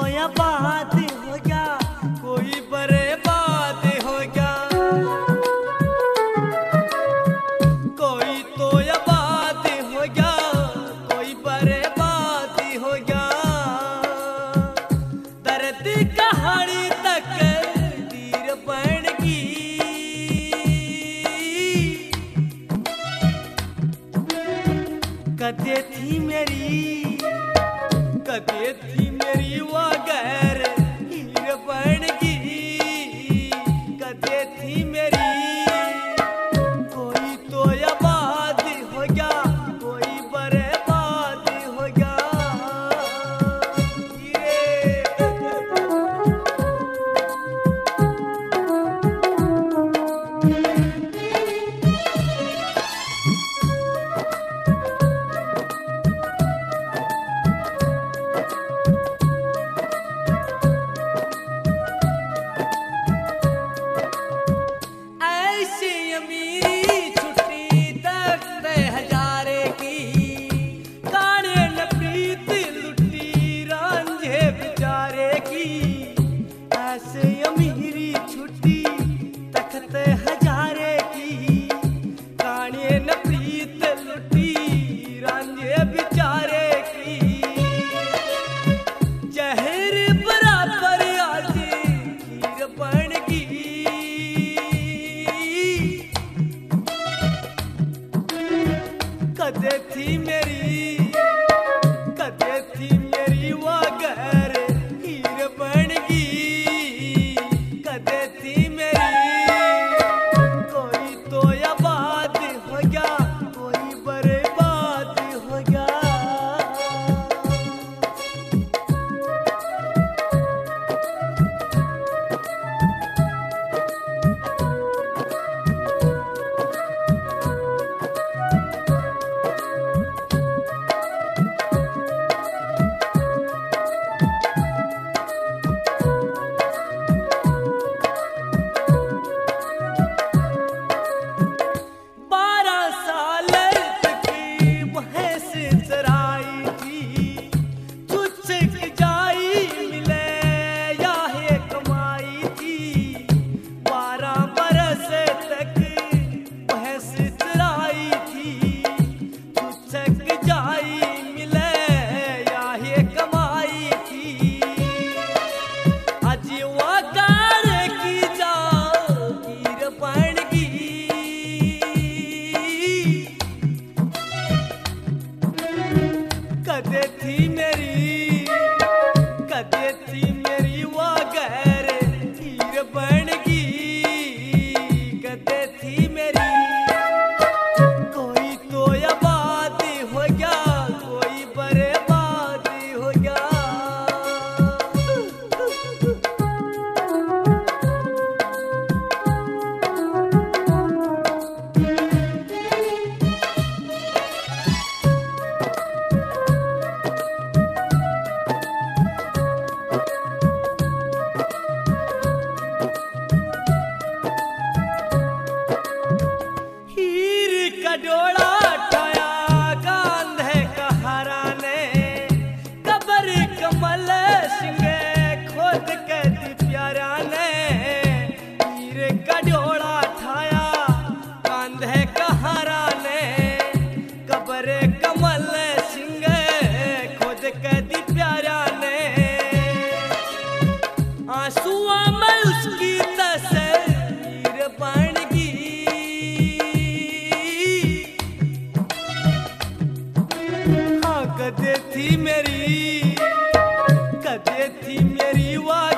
या बात हो गया, कोई बर्बाद हो गया, कोई तो या बात हो गया, कोई बर्बाद हो गया। दर्द कहानी तक तीर बन गई, कदे थी मेरी, कदे थी मेरी वगैर हीर बन गई, कदे थी मेरी। कोई तो आबाद हो गया, कोई बर्बाद हो गया। कदे थी मेरी, कदे थी मेरी वगैर हीर बन गई, कदे थी मेरी। कोई तो आबाद हो गया, कोई बर्बाद हो गया। कदे थी मेरी, कदे थी मेरी वगैर हीर बन गई, कदे थी मेरी। कोई तो आबाद हो गया, कोई बर्बाद हो गया। डोला ठाया गांधे कहारा ने, कबर कमल सिंह खोद के दी प्यारा ने। हीर का डोला ठाया गांधे कहारा ने, कबर कमल सिंह खोद के दी प्यारा ने। आंसुओं में उसकी तस्वीर बन कदे थी मेरी, कदे थी मेरी